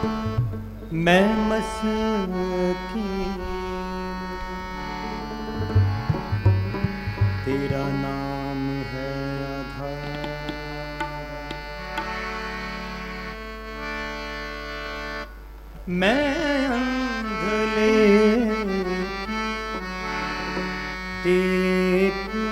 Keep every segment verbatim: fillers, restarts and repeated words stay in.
मैं मस्कीन तेरा नाम है आधार, मैं अंधले टेकूं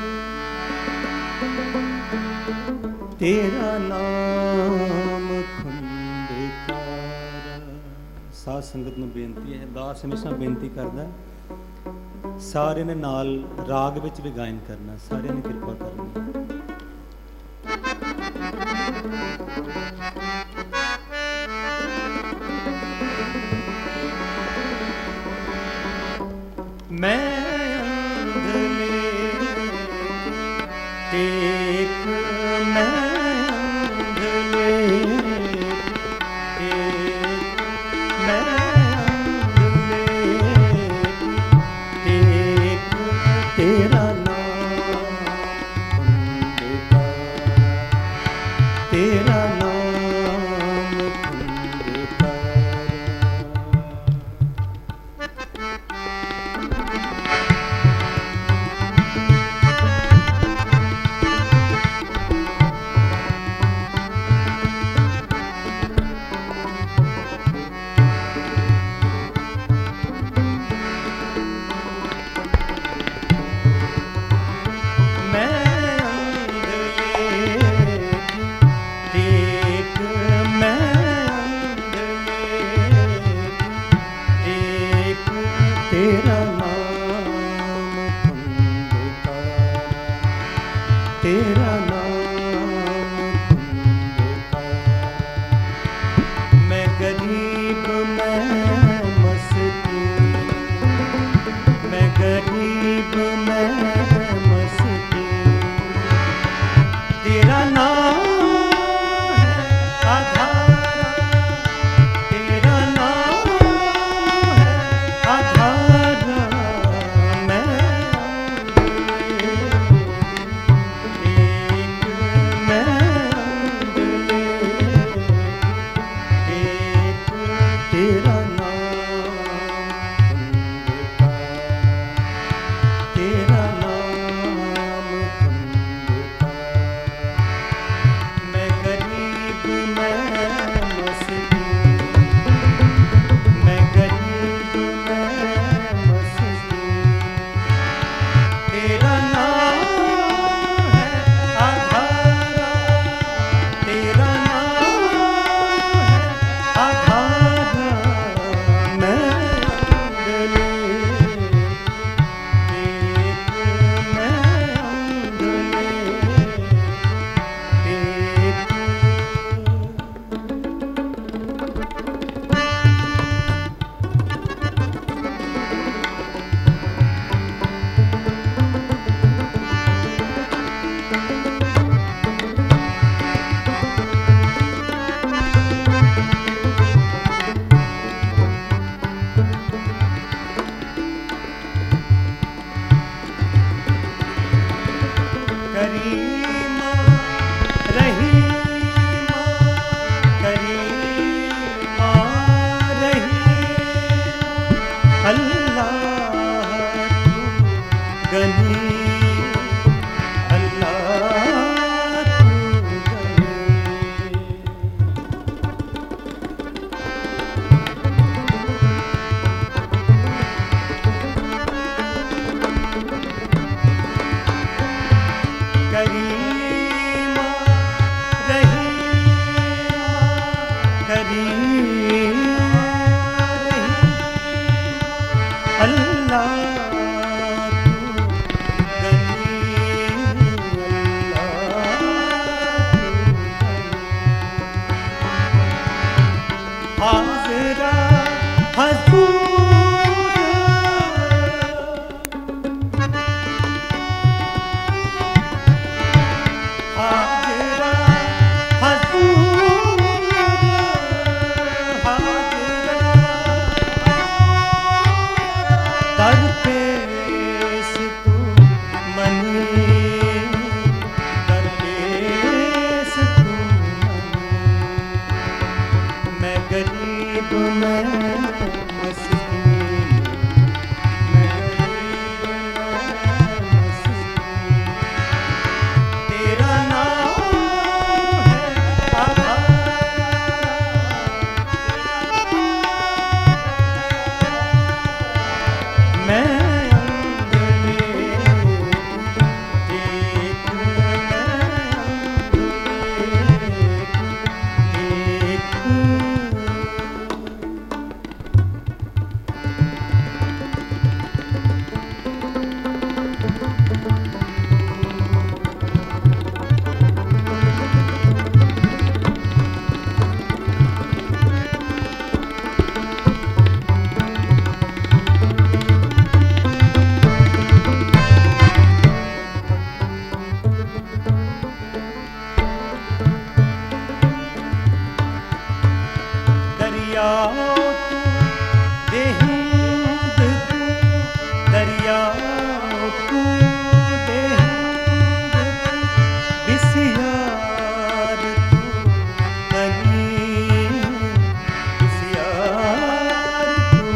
तेरा नाम खंडेकार। साध संगत नूं बेनती है, दास हमेशा बेनती करदा सारे ने नाल राग विच भी गायन करना, सारे ने कृपा करनी। मैं अंधले टेक मैं अंधले टेक मैं तेरा नाम खंडेकार, तेरा नाम खंडेकार। तेरा नाम खंडेकार, तेरा नाम खंडेकार। मैं गरीब मैं मस्कीन, मैं गरीब मैं मस्कीन तेरा नाम तेरा करीमा रहीमा करीमा रहीमा अल्लाह तू गनी अल्लाह तू करीमा रहीमा करीमा रहीमा अल्लाह तू गनी अल्लाह तू हाज़िरा हज़ूर दरपेश तू मनी दरपेश तू मनी मैं गरीब दरियाओ तू देहिंद तू दरियाओ तू देहिंद तू बिसियार तू तनी बिसियार तू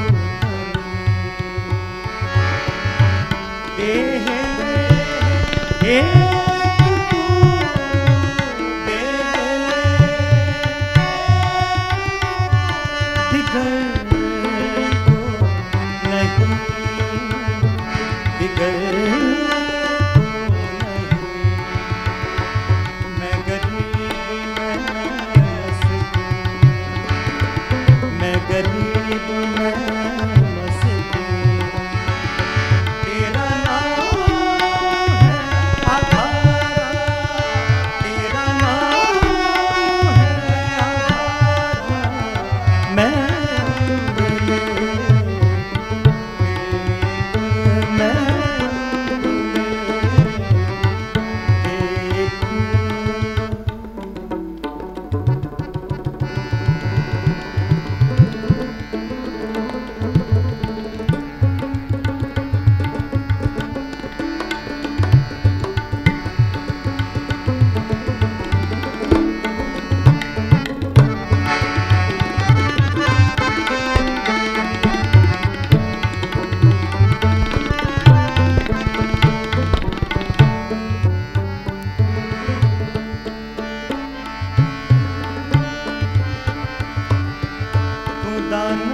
तनी देह देह दान